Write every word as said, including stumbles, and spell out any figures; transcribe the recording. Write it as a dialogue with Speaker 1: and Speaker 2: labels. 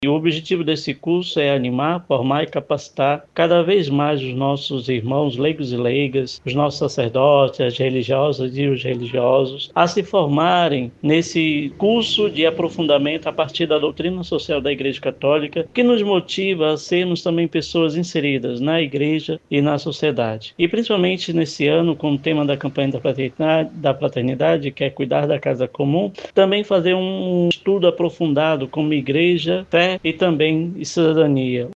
Speaker 1: E o objetivo desse curso é animar, formar e capacitar cada vez mais os nossos irmãos leigos e leigas, os nossos sacerdotes, as religiosas e os religiosos, a se formarem nesse curso de aprofundamento a partir da doutrina social da Igreja Católica, que nos motiva a sermos também pessoas inseridas na Igreja e na sociedade. E principalmente nesse ano, com o tema da campanha da fraternidade, da fraternidade, que é cuidar da casa comum, também fazer um estudo aprofundado como igreja, fé e também cidadania.